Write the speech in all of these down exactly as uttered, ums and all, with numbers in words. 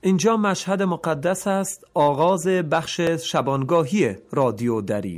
اینجا مشهد مقدس است، آغاز بخش شبانگاهی رادیو دری.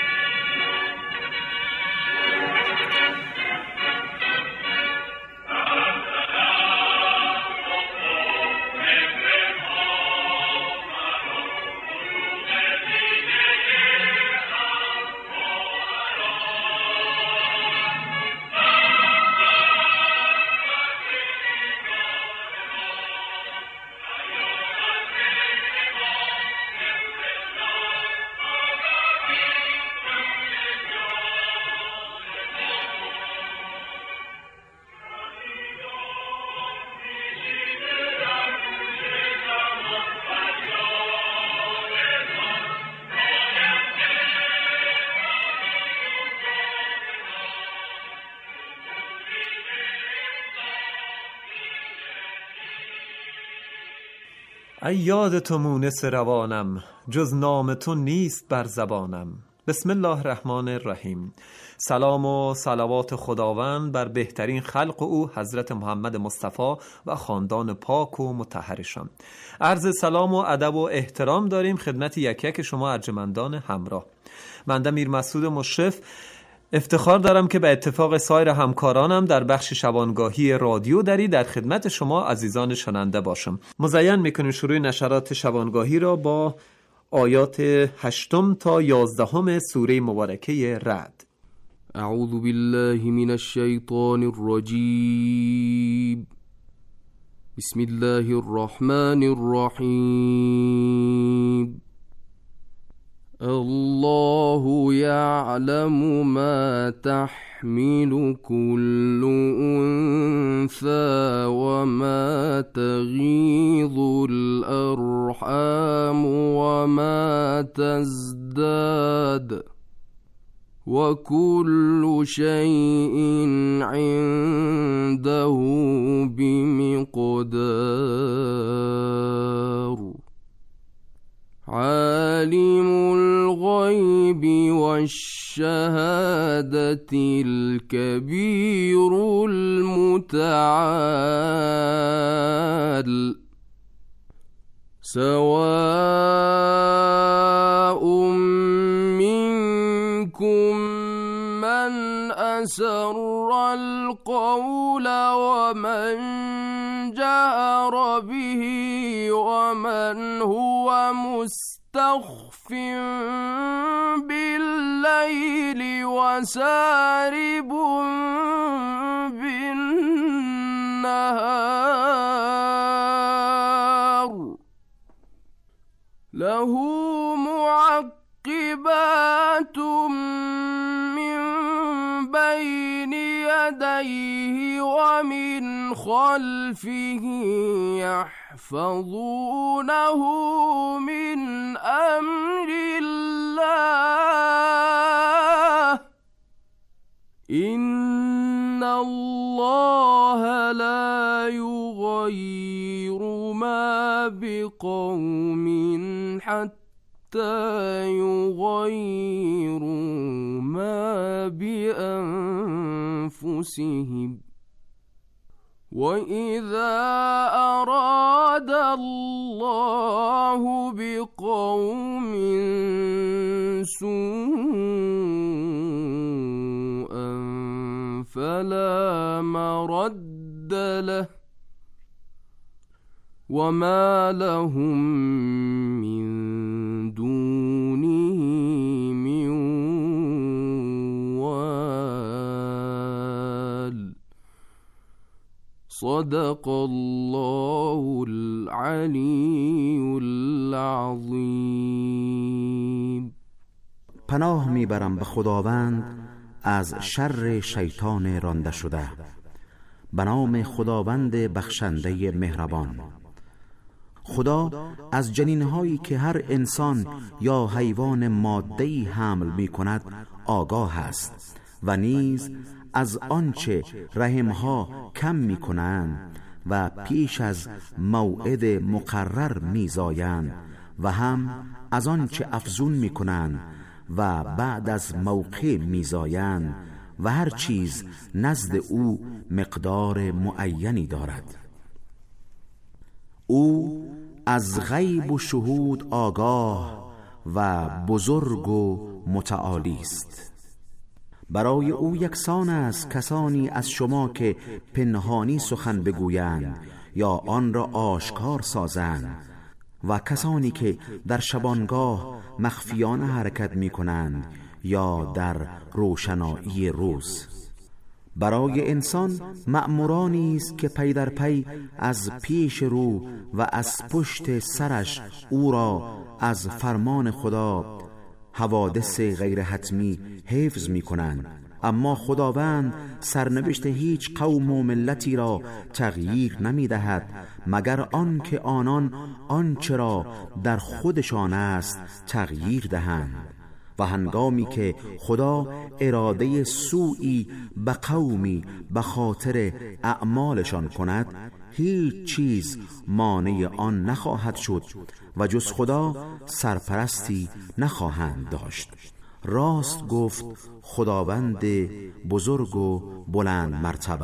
ای یاد تو مونس روانم، جز نام تو نیست بر زبانم. بسم الله الرحمن الرحیم. سلام و صلوات خداوند بر بهترین خلق او حضرت محمد مصطفی و خاندان پاک و مطهرشان. عرض سلام و ادب و احترام داریم خدمت یک یک شما ارجمندان همراه. من امیر مسعود مشرف افتخار دارم که به اتفاق سایر همکارانم در بخش شبانگاهی رادیو دری در خدمت شما عزیزان شنونده باشم. مزین میکنیم شروع نشرات شبانگاهی را با آیات هشتم تا یازدهم سوره مبارکه رعد. اعوذ بالله من الشیطان الرجیم. بسم الله الرحمن الرحیم. الله يعلم ما تحمل كل أنثى وما تغيض الأرحام وما تزداد وكل شيء عنده بمقدار. عالم الغيب والشهادة الكبير المتعال. سواء منكم من أسر القول ومن جهر به ومن هو مستخف بالليل وسارب بالنهار. له معقبات من بين يديه ومن خلفه يحفظونه من أمر الله. إن الله لا يغير ما بقوم حتى يغيروا ما بأنفسهم. وإذا أراد الله بقوم سوءا فلا مرد له وما لهم من دونه من وال. صدق الله العلی العظیم. پناه میبرم به خداوند از شر شیطان رانده شده. به نام خداوند بخشنده مهربان. خدا از جنینهایی که هر انسان یا حیوان ماده‌ای حمل می کند آگاه است و نیز از آنچه رحمها کم می کنند و پیش از موعد مقرر می زایند و هم از آنچه افزون می کنند و بعد از موقع می زایند و هر چیز نزد او مقدار معینی دارد. او از غیب و شهود آگاه و بزرگ و متعالی است. برای او یکسان است کسانی از شما که پنهانی سخن بگویند یا آن را آشکار سازند و کسانی که در شبانگاه مخفیانه حرکت می کنند یا در روشنایی روز. برای انسان مأمورانی است که پی در پی از پیش رو و از پشت سرش او را از فرمان خدا حوادث غیر حتمی حفظ می کنند. اما خداوند سرنوشت هیچ قوم و ملتی را تغییر نمی دهد مگر آن که آنان آنچه را در خودشان است تغییر دهند. و هنگامی که خدا اراده سوئی به قومی به خاطر اعمالشان کند، هیچ چیز مانع آن نخواهد شد و جز خدا سرپرستی نخواهند داشت. راست گفت خداوند بزرگ و بلند مرتبه.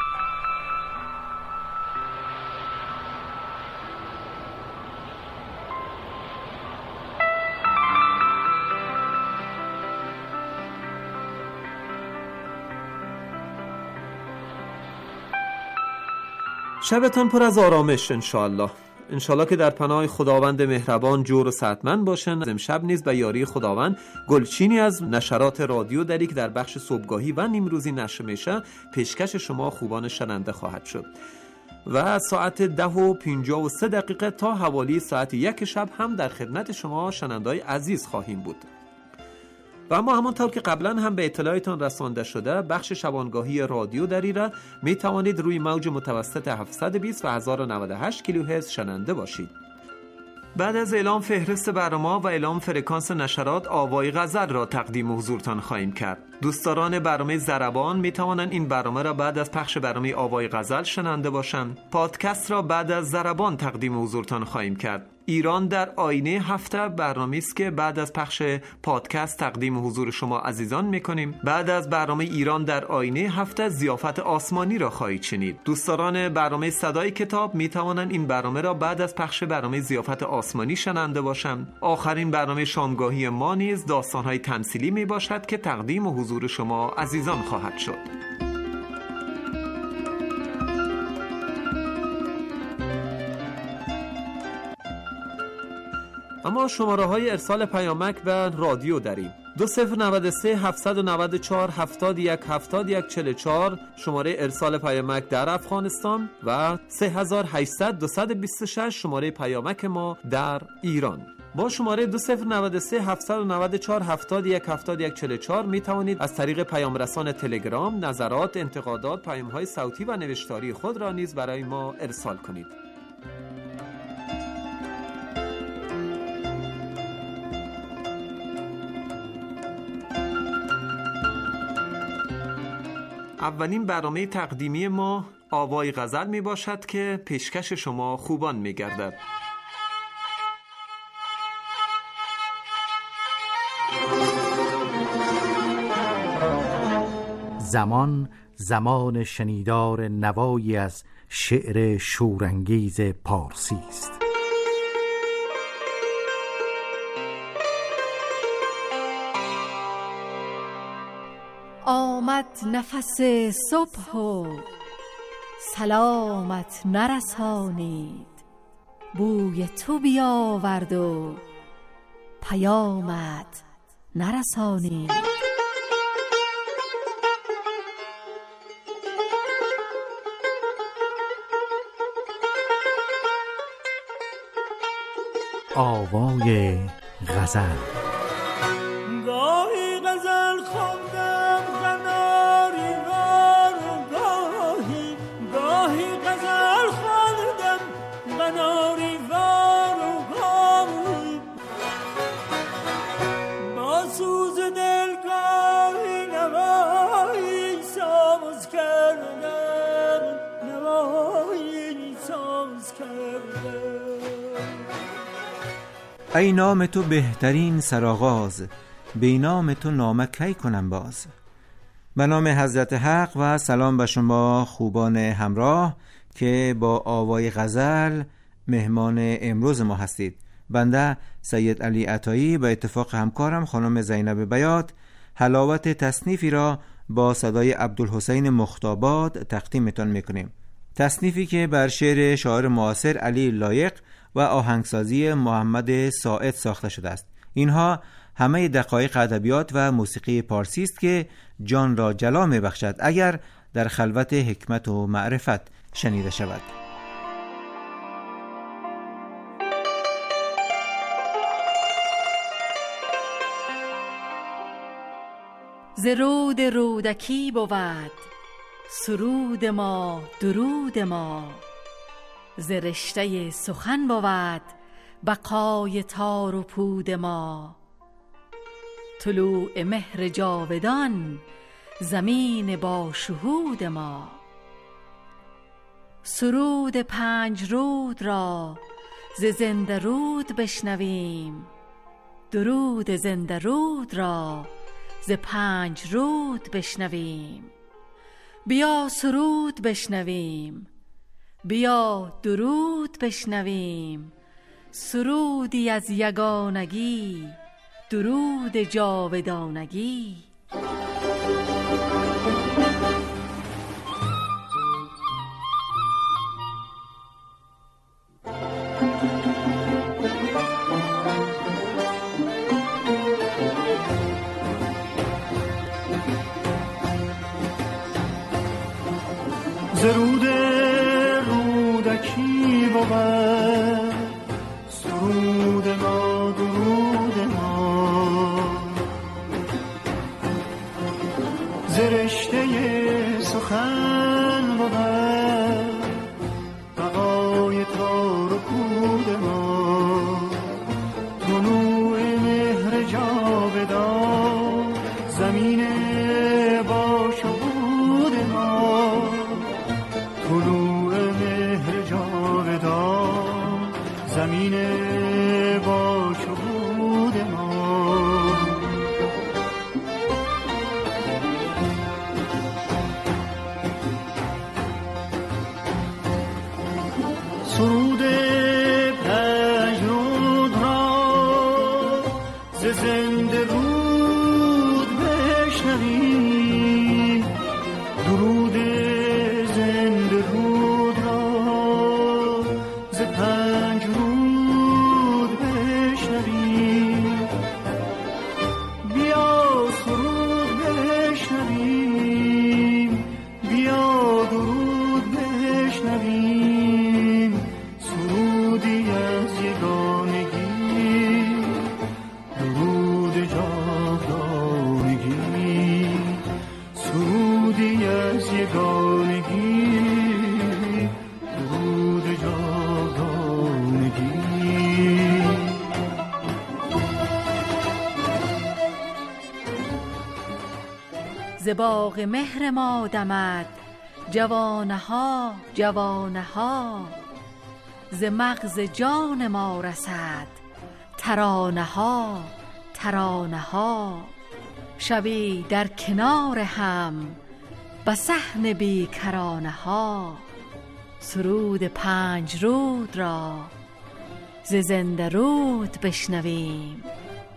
شبتان پر از آرامش انشاءالله. انشاءالله که در پناه خداوند مهربان جور و صحتمند باشن. امشب نیز به یاری خداوند گلچینی از نشرات رادیو دری که در بخش صبحگاهی و نیمروزی نشر میشه پیشکش شما خوبان شنونده خواهد شد و ساعت ده و پنجاه و سه دقیقه تا حوالی ساعت یک شب هم در خدمت شما شنونده‌های عزیز خواهیم بود. و اما همانطور که قبلا هم به اطلاعتان رسانده شده، بخش شبانگاهی رادیو دری را می توانید روی موج متوسط هفتصد و بیست و هزار و نود و هشت کیلوهرتز شنونده باشید. بعد از اعلام فهرست برنامه و اعلام فرکانس نشرات، آوای غزل را تقدیم حضورتان خواهیم کرد. دوستداران برنامه ضربان می توانند این برنامه را بعد از پخش برنامه آوای غزل شنونده باشند. پادکست را بعد از ضربان تقدیم حضورتان خواهیم کرد. ایران در آینه هفته برنامه‌ای است که بعد از پخش پادکست تقدیم حضور شما عزیزان می‌کنیم. بعد از برنامه ایران در آینه هفته ضیافت آسمانی را خواهید شنید. دوستداران برنامه صدای کتاب می‌توانند این برنامه را بعد از پخش برنامه ضیافت آسمانی شنونده باشند. آخرین برنامه شامگاهی ما نیز داستان‌های تمثیلی میباشد که تقدیم حضور شما عزیزان خواهد شد. اما شماره های ارسال پیامک به رادیو داریم: دو صفر نود و سه هفتصد و نود و چهار هفتاد و یک هفتاد و یک چهل و چهار شماره ارسال پیامک در افغانستان و سه هزار و هشتصد دویست و بیست و شش شماره پیامک ما در ایران. با شماره دو صفر نود و سه هفتصد و نود و چهار هفتاد و یک هفتاد و یک چهل و چهار می توانید از طریق پیام رسان تلگرام نظرات، انتقادات، پیام‌های صوتی و نوشتاری خود را نیز برای ما ارسال کنید. اولین برنامه تقدیمی ما آوای غزل می باشد که پیشکش شما خوبان می گردد. زمان زمان شنیدار نوایی از شعر شورانگیز پارسی است. آمد نفس صبح و سلامت نرسانید، بوی تو بیاورد و پیامت نرسانید. آوای غزل. گاهی غزل خواندم قناری وار و گاهی گاهی غزل خواندم قناری وار و گاهی با سوز دل گاهی نوایی ساز کردم نوایی ساز کردم. ای نام تو بهترین سرآغاز، بی نام تو نامه کی کنم باز. به نام حضرت حق و سلام به شما خوبان همراه که با آوای غزل مهمان امروز ما هستید. بنده سید علی عطایی به اتفاق همکارم خانم زینب بیات حلاوت تصنیفی را با صدای عبدالحسین مختاباد تقدیمتان میکنیم. تصنیفی که بر شعر شاعر معاصر علی لایق و آهنگسازی محمد ساعد ساخته شده است. اینها همه دقایق ادبیات و موسیقی پارسی است که جان را جلا میبخشد اگر در خلوت حکمت و معرفت شنیده شود. ز رود رودکی بود سرود ما درود ما، ز رشته سخن بود بقای تار و پود ما. طلوع مهر جاودان زمین با شهود ما، سرود پنج رود را ز زنده رود بشنویم، درود زنده رود را ز پنج رود بشنویم. بیا سرود بشنویم، بیا درود بشنویم، سرودی از یگانگی، درود جاودانگی. درود رودکی بود سرود ما درود ما، ز رشته سخن بود بقای تار و پود ما. طلوع مهر جاودان زمین با شهود ما، طلوع مهر جاودان زمین با شهود ما. سرود پنج رود را ز زنده رود بشنویم، درود زنده رود را ز پنج رود بشنویم. بیا سرود بشنویم، بیا درود بشنویم، سرودی از یگانگی، درود جاودانگی، سرودی از یگانگی، درود جاودانگی. ز باغ مهر ما دمد جوانه ها جوانه ها، ز مغز جان ما رسد ترانه ها ترانه ها. شبی در کنار هم به صحن بیکرانه ها، سرود پنج رود را ز زنده رود بشنویم،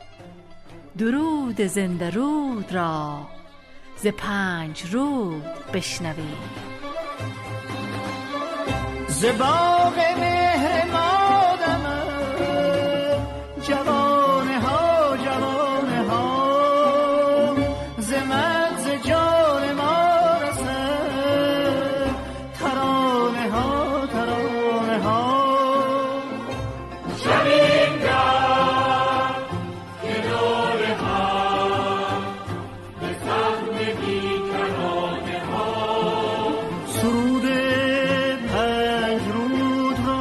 درود زنده رود را ز پنج رود بشنویم. ز باغ مهر ما دمد جوانه ها جوانه ها، ز مغز جان ما رسد ترانه ها ترانه ها. شبیم در کنار هم به صحن بیکرانه ها، سرود پنج رود را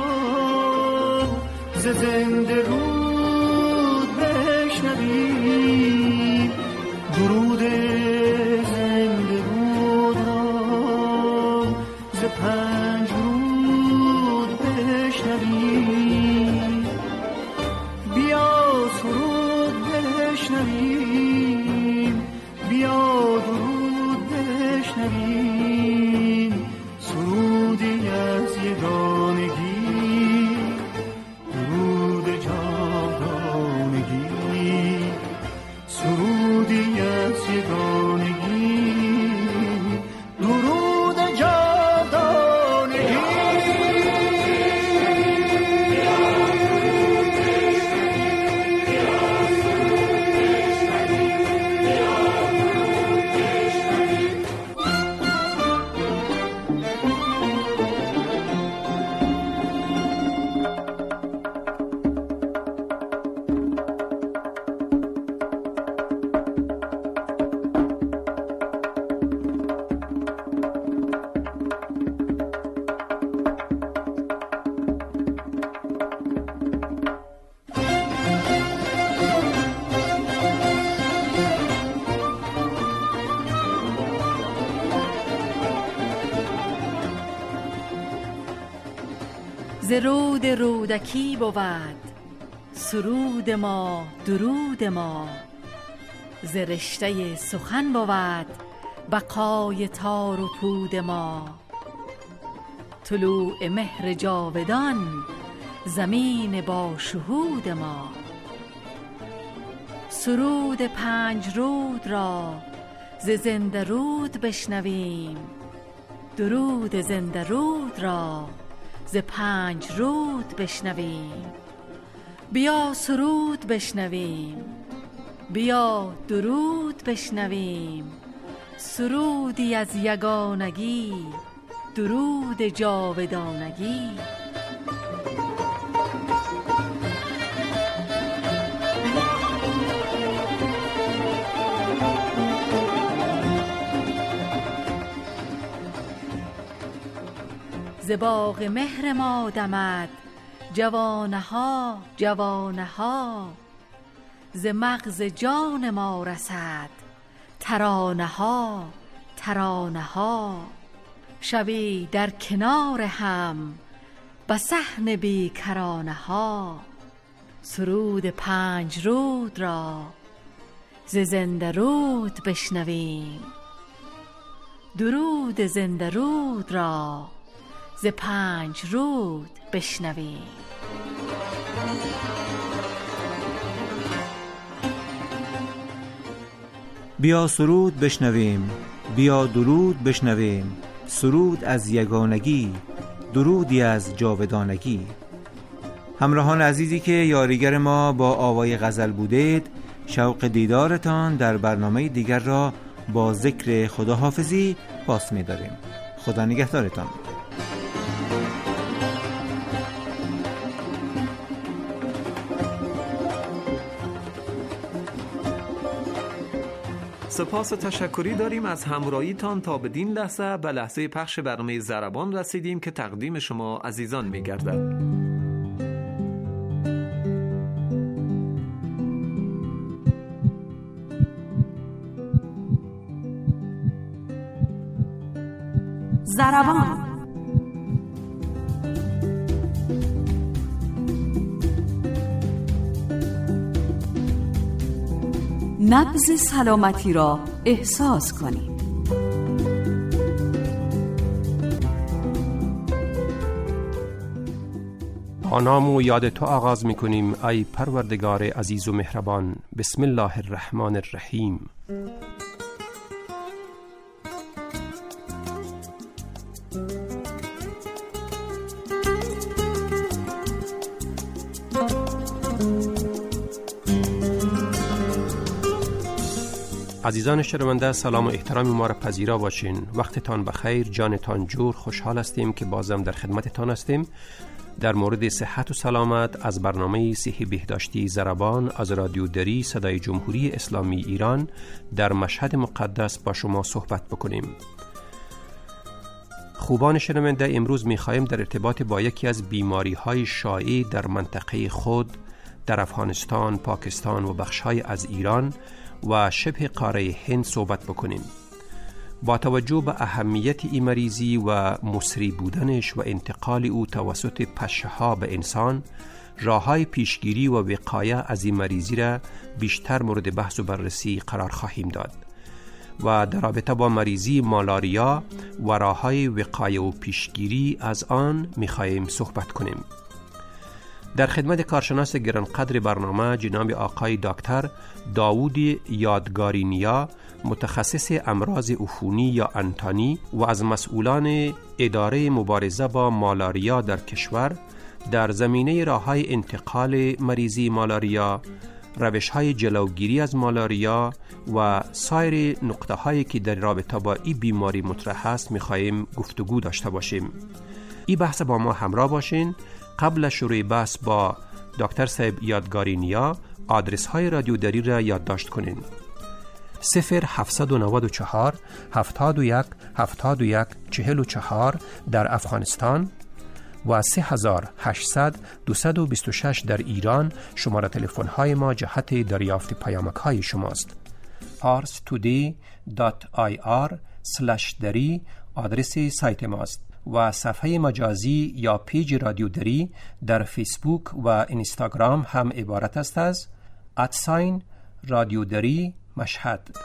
ز زنده رود بشنویم، درود زنده رود را ز پنج رود بشنویم. بیا سرود بشنویم، بیا درود بشنویم، سرودی از یگانگی، ز رود رودکی بود سرود ما درود ما، ز رشته سخن بود بقای تار و پود ما. طلوع مهر جاودان زمین با شهود ما، سرود پنج رود را ز زنده رود بشنویم، درود زنده رود را ز پنج رود بشنویم. بیا سرود بشنویم، بیا درود بشنویم، سرودی از یگانگی، درود جاودانگی. ز باغ مهر ما دمد جوانه ها جوانه ها، ز مغز جان ما رسد ترانه ها ترانه ها. شبی در کنار هم به صحن بی کرانه ها، سرود پنج رود را ز زنده رود بشنویم، درود زنده رود را ز پنج رود بشنویم. بیا سرود بشنویم، بیا درود بشنویم، سرود از یگانگی، درودی از جاودانگی. همراهان عزیزی که یاریگر ما با آوای غزل بودید، شوق دیدارتان در برنامه دیگر را با ذکر خداحافظی پاس می داریم. خدا نگهدارتان. سپاس و تشکری داریم از همراهیتان. تا بدین لحظه به لحظه پخش برنامه ضربان رسیدیم که تقدیم شما عزیزان می گردد. ضربان. نبض سلامتی را احساس کنید. با نام و یاد تو آغاز می کنیم ای پروردگار عزیز و مهربان. بسم الله الرحمن الرحیم. عزیزان شنونده، سلام و احترام ما را پذیرا باشین. وقتتان بخیر، جانتان جور. خوشحال هستیم که بازم در خدمتتان هستیم در مورد صحت و سلامت از برنامه صحی بهداشتی ضربان از رادیو دری صدای جمهوری اسلامی ایران در مشهد مقدس با شما صحبت بکنیم. خوبان شنونده، امروز می‌خواهیم در ارتباط با یکی از بیماری‌های شایع در منطقه خود در افغانستان، پاکستان و بخش‌های از ایران و شبه قاره هند صحبت بکنیم. با توجه به اهمیت این مریضی و مصری بودنش و انتقال او توسط پشه‌ها به انسان، راه‌های پیشگیری و وقایه از این مریضی را بیشتر مورد بحث و بررسی قرار خواهیم داد و در رابطه با مریضی مالاریا و راه‌های وقایه و پیشگیری از آن می‌خواهیم صحبت کنیم. در خدمت کارشناس گرانقدر برنامه جناب آقای دکتر داوود یادگارینیا، متخصص امراض عفونی یا انتانی و از مسئولان اداره مبارزه با مالاریا در کشور، در زمینه راه‌های انتقال مریضی مالاریا، روش‌های جلوگیری از مالاریا و سایر نقطه‌هایی که در رابطه با این بیماری مطرح است می‌خواهیم گفتگو داشته باشیم. این بحث با ما همراه باشین. قبل از شروع بحث با دکتر صاحب یادگارینیا آدرس های رادیو دری را یادداشت کنین. صفر هفتصد و نود و چهار هفتاد و یک هفتاد و یک چهل و چهار در افغانستان و سه هزار و هشتصد دویست و بیست و شش در ایران شماره تلفن های ما جهت دریافت پیامک های شماست. پارس تودی دات آی آر اسلش دری آدرس سایت ماست و صفحه مجازی یا پیج رادیو دری در فیسبوک و اینستاگرام هم عبارت است از ادساین رادیو دری مشهد.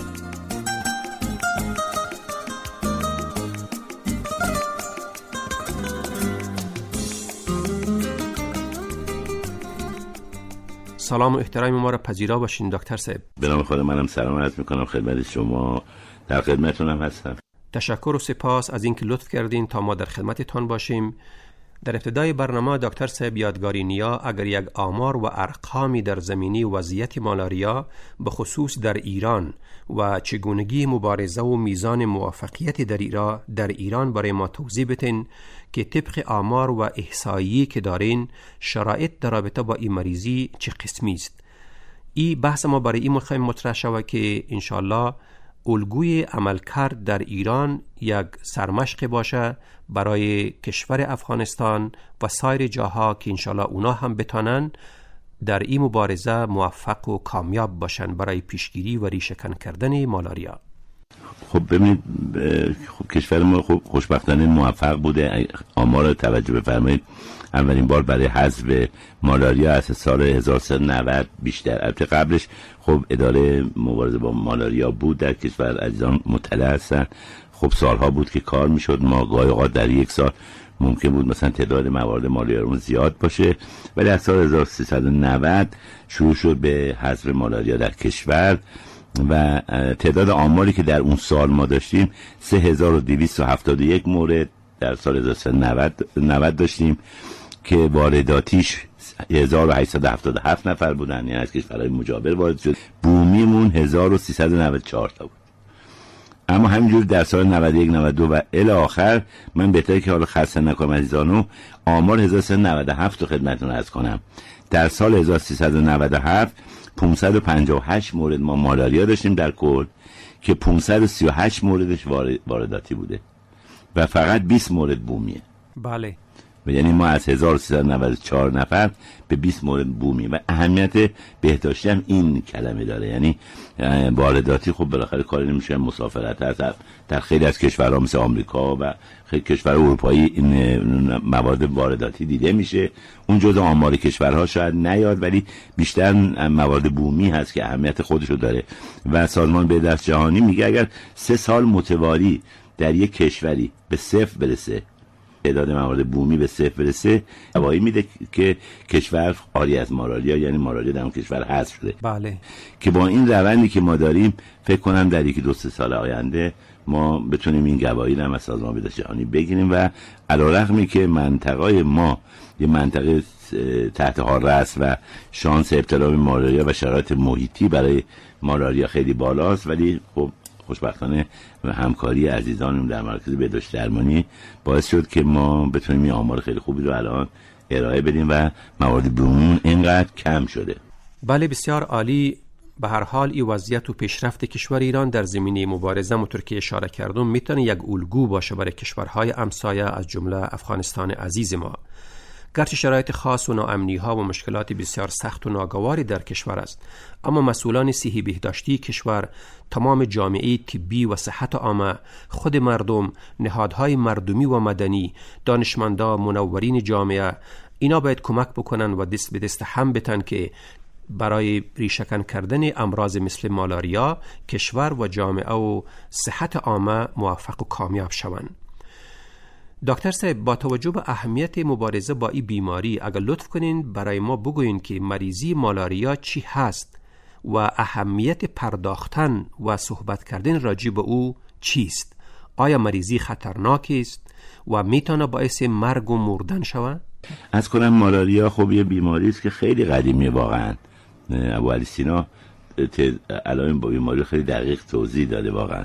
سلام و احترام ما را پذیرا باشین دکتر صاحب. به نام خدا منم سلام عرض میکنم خدمت شما، در خدمتتونم هستم. تشکر و سپاس از اینکه لطف کردین تا ما در خدمتتان باشیم. در ابتدای برنامه دکتر صاحب یادگاری نیا اگر یک آمار و ارقامی در زمینی وضعیت مالاریا به خصوص در ایران و چگونگی مبارزه و میزان موفقیت در ایران در ایران برای ما توضیح بدین که طبق آمار و احصایی که دارین شرایط در رابطه با این مریضی چه قسمی است. این بحث ما برای این میخوایم مطرح شود که انشالله الگوی عملکرد در ایران یک سرمشق باشه برای کشور افغانستان و سایر جاها که انشالله اونا هم بتانن در این مبارزه موفق و کامیاب باشن برای پیشگیری و ریشه‌کن کردن مالاریا. خب ببینید، خب کشور ما خب خوشبختانه موفق بوده. آمار رو توجه بفرمایید، اولین بار برای حذف مالاریا از سال هزار و سیصد و نود بیشتر، البته قبلش خب اداره مبارزه با مالاریا بود در کشور، عزیزان مطلع هستن. خب سالها بود که کار میشد، ما گاهی اوقات در یک سال ممکن بود مثلا تعداد موارد مالاریا زیاد باشه، ولی از سال هزار و سیصد و نود شروع شد به حذف مالاریا در کشور و تعداد آماری که در اون سال ما داشتیم سه هزار و دویست و هفتاد و یک مورد در سال هزار و سیصد و نود داشتیم که وارداتیش هزار و هشتصد و هفتاد و هفت نفر بودن، یعنی از کشورهای مجاور وارد شد. بومیمون هزار و سیصد و نود و چهار تا بود. اما همینجور در سال نود و یک نود و دو و الی آخر، من بهتره که حالا خسته نکنم عزیزانو، آمار هزار و سیصد و نود و هفت رو خدمتتون عرض کنم. در سال هزار و سیصد و نود و هفت پانصد و پنجاه و هشت مورد ما مالاریا داشتیم در کل که پانصد و سی و هشت موردش وارداتی بوده و فقط بیست مورد بومیه. بله. و یعنی ما از هزار و سیصد و نود و چهار نفر به بیست مورد بومی و اهمیت بهداشتی هم این کلمه داره، یعنی وارداتی خب بالاخره کاری نمیشه، مسافرت هست در خیلی از کشورها مثل آمریکا و خیلی کشور اروپایی این مواد وارداتی دیده میشه. اون جزء آمار کشورها شاید نیاد، ولی بیشتر مواد بومی هست که اهمیت خودشو داره و سازمان بهداشت جهانی میگه اگر سه سال متوالی در یک کشوری به صفر برسه، تعداد موارد بومی به صفر برسه، گواهی میده که کشور خالی از مالاریا، یعنی مالاریا در اون کشور حذف شده. بله. که با این روندی که ما داریم فکر کنم در یکی دو سه سال آینده ما بتونیم این گواهی رو از سازمان بهداشت جهانی بگیریم و علیرغمی که منطقه ما یه منطقه تحت حاره است و شانس ابتلا به مالاریا و شرایط محیطی برای مالاریا خیلی بالاست، ولی خب خوشبختانه و همکاری عزیزانم در مرکز بهداشت درمانی باعث شد که ما بتونیم این آمار خیلی خوبی رو الان ارائه بدیم و موارد بومی اینقدر کم شده. بله، بسیار عالی. به هر حال این وضعیت و پیشرفت کشور ایران در زمینه مبارزه مطور که اشاره کردم میتونه یک الگو باشه برای کشورهای همسایه از جمله افغانستان عزیز ما. گرچه شرایط خاص و ناامنی ها و مشکلات بسیار سخت و ناگواری در کشور است، اما مسئولان صحی بهداشتی کشور، تمام جامعه طبی و صحت عامه، خود مردم، نهادهای مردمی و مدنی، دانشمندان، منورین جامعه، اینا باید کمک بکنن و دست به دست هم بتن که برای ریشه‌کن کردن امراض مثل مالاریا کشور و جامعه و صحت عامه موفق و کامیاب شوند. دکتر صاحب، با توجه به اهمیت مبارزه با این بیماری اگر لطف کنین برای ما بگوین که مریضی مالاریا چی هست و اهمیت پرداختن و صحبت کردن راجع به او چیست؟ آیا مریضی خطرناک است و میتونه باعث مرگ و مردن شود؟ از کنم مالاریا خب یه بیماری است که خیلی قدیمیه واقعا. ابو علی سینا الان با بیماری خیلی دقیق توضیح داده واقعا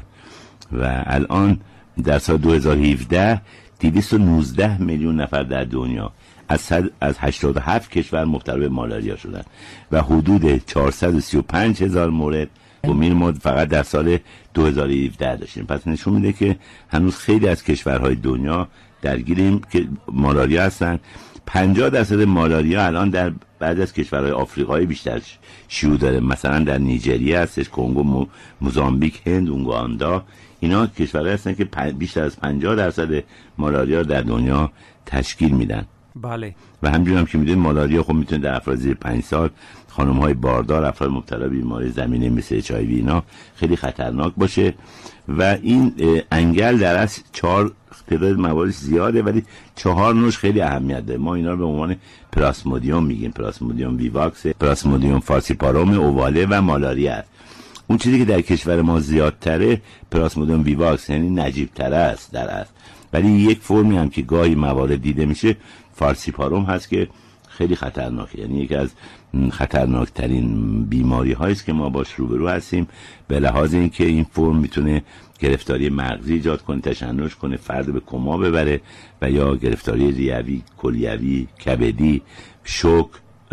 و الان در سال دو هزار و هفده دویست و نوزده میلیون نفر در دنیا از از هشتاد و هفت کشور مبتلا به مالاریا شدن و حدود چهارصد و سی و پنج هزار مورد بومین ما فقط در سال دو هزار و هفده داشتیم. پس نشون میده که هنوز خیلی از کشورهای دنیا درگیریم که مالاریا هستن. پنجاه درصد مالاریا الان در بعضی از کشورهای آفریقایی بیشتر شیوع داره، مثلا در نیجریه هستش، کنگو، موزامبیک، هند، اوگاندا. اینا کشورهایی هستن که بیشتر از پنجاه درصد مالاریا در دنیا تشکیل میدن. بله. و همینجور هم که میدونید مالاریا خب میتونه در افراد زیر پنج سال، خانم‌های باردار، افراد مبتلا به بیماری زمینه مثل اچ آی وی اینا خیلی خطرناک باشه. و این انگل در اصل چهار تعداد مواردش زیاده ولی چهار نوش خیلی اهمیت داره. ما اینا رو به عنوان پلاسمودیوم میگیم، پلاسمودیوم ویواکس، پلاسمودیوم فالسیپاروم، اوواله و مالاریا. اون چیزی که در کشور ما زیادتره پلاسمودیوم ویواکس، یعنی نجیب‌تر است در اصل، ولی یک فرمی هم که گاهی موارد دیده میشه فالسیپاروم هست که خیلی خطرناکه، یعنی یکی از خطرناکترین بیماری هایی است که ما باش روبرو هستیم، به لحاظ اینکه این فرم میتونه گرفتاری مغزی ایجاد کنه، تشنج کنه، فرد به کما ببره و یا گرفتاری ریوی، کلیوی، کبدی، شوک،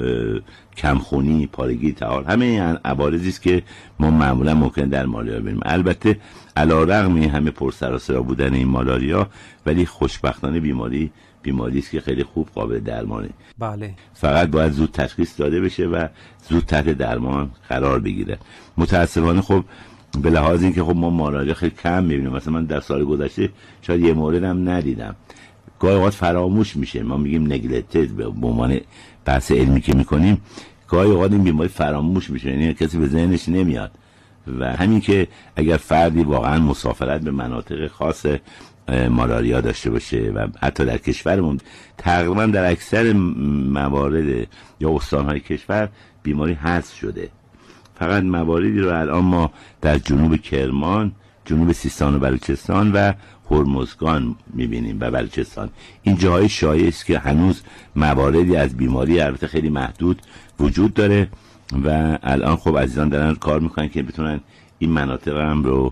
کمخونی، پارگی طحال، همه این عوارضی است که ما معمولا ممکن در مالاریا ببینیم. البته علیرغم این همه پرسر و صدا بودن این مالاریا، ولی خوشبختانه بیماری بیماری است که خیلی خوب قابل درمانه. بله. فقط باید زود تشخیص داده بشه و زود تحت درمان قرار بگیره. متاسفانه خب به لحاظ اینکه خب ما مالاریا خیلی کم می‌بینیم، مثلا من در سال گذشته شاید یه مورد هم ندیدم، گاهی اوقات فراموش میشه، ما میگیم نگلکتد به عنوان بحث علمی که میکنیم، گاهی اوقات این بیماری فراموش میشه، یعنی کسی به ذهنش نمیاد. و همین که اگر فردی واقعا مسافرت به مناطق خاص مالاریا داشته باشه و حتی در کشورمون تقریبا در اکثر موارد یا استانهای کشور بیماری حذف شده، فقط مواردی رو الان ما در جنوب کرمان، جنوب سیستان و بلوچستان و هرمزگان میبینیم و بلوچستان، این جاهای شایع است که هنوز مواردی از بیماری البته خیلی محدود وجود داره و الان خب عزیزان دارن کار میکنن که بتونن این مناطق هم رو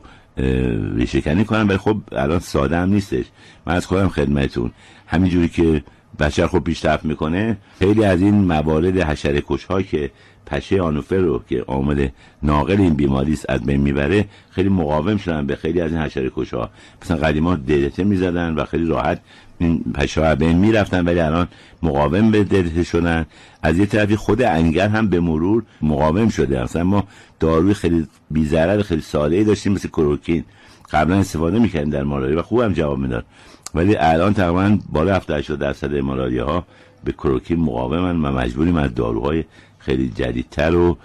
ریشه کنی کنن، ولی خب الان ساده هم نیستش. من از خودم خدمتتون همینجوری که بشر خب پیشرفت میکنه، خیلی از این موارد حشره کش ها که پشه آنوفر رو که عامل ناقل این بیماری است از بین میبره، خیلی مقاوم شدن به خیلی از این حشره کش ها. مثلا قدیما ددته میزدن و خیلی راحت این پشه ها بین میرفتن، ولی الان مقاوم به ددته شدن. از یه طرفی خود انگل هم به مرور مقاوم شده. مثلا ما داروی خیلی بی ضرر خیلی ساده‌ای داشتیم مثل کلوروکین، قبلا استفاده میکردیم در مالاریا و خوبم جواب میداد، ولی الان تقریبا بالا هفتاد هشتاد درصد مالاریا ها به کلوروکین مقاومن و مجبوریم از داروهای خیلی جدیدتر و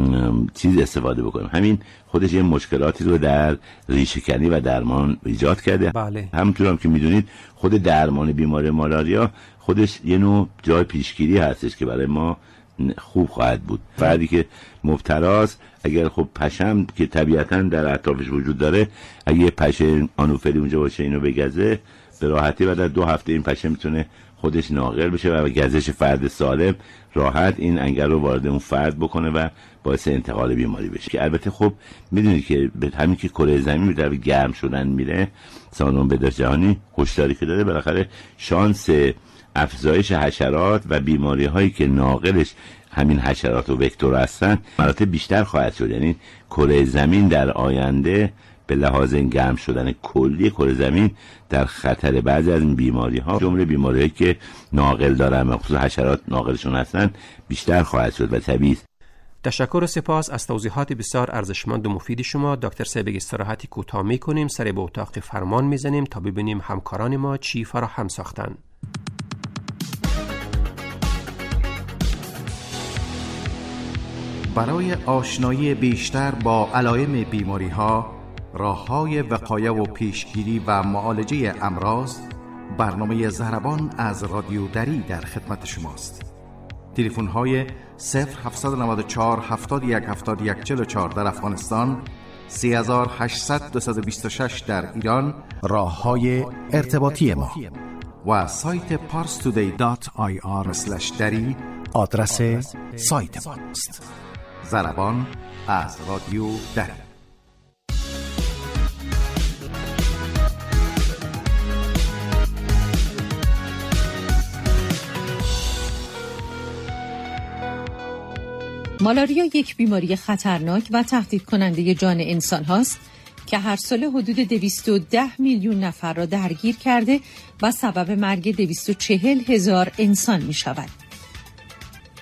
چیز استفاده بکنیم. همین خودش یه مشکلاتی رو در ریشه‌کنی و درمان ایجاد کرده. بله. همونطور هم که میدونید خود درمان بیماری مالاریا خودش یه نوع جای پیشگیری هستش که برای ما خوب خواهد بود. فردی که مبتلاست اگر خب پشم که طبیعتاً در اطرافش وجود داره، اگه یه پشه آنوفلی اونجا باشه اینو بگزه، به راحتی بعد از دو هفته این پشه میتونه خودش ناقل بشه و گزش فرد سالم راحت این انگل رو وارد اون فرد بکنه و باعث انتقال بیماری بشه. که البته خب میدونید که به همین که کره زمین به طرف گرم شدن میره، سازمان بهداشت جهانی هشداری که داده، بالاخره شانس افزایش حشرات و بیماری هایی که ناقلش همین حشرات و وکتور هستن مراتب بیشتر خواهد شد. یعنی کره زمین در آینده به لحاظ این گرم شدن کلی کره زمین در خطر بعضی از این بیماری ها، جمله بیماری‌هایی که ناقل دارن و خصوصا حشرات ناقلشون هستن، بیشتر خواهد شد و طبیعی. تشکر و سپاس از توضیحات بسیار ارزشمند و مفید شما دکتر سیبگ. استراحتی کوتاه می‌کنیم، سر به اتاق فرمان می‌زنیم تا ببینیم همکاران ما چی فراهم ساختن. برای آشنایی بیشتر با علائم بیماری‌ها، راه‌های وقایه و پیشگیری و معالجه امراض، برنامه ضربان از رادیو دری در خدمت شماست. تلفن‌های صفر هفت نه چهار هفتاد و یک هفتاد و یک چهل و چهار در افغانستان، سه هشت صفر دو دو شش در ایران، راه‌های ارتباطی ما و سایت پارس تودی دات آی آر اسلش دری آدرس سایت ماست. ضربان از رادیو دری. مالاریا یک بیماری خطرناک و تهدید کننده جان انسان هاست که هر سال حدود دویست و ده میلیون نفر را درگیر کرده و سبب مرگ دویست و چهل هزار انسان می شود.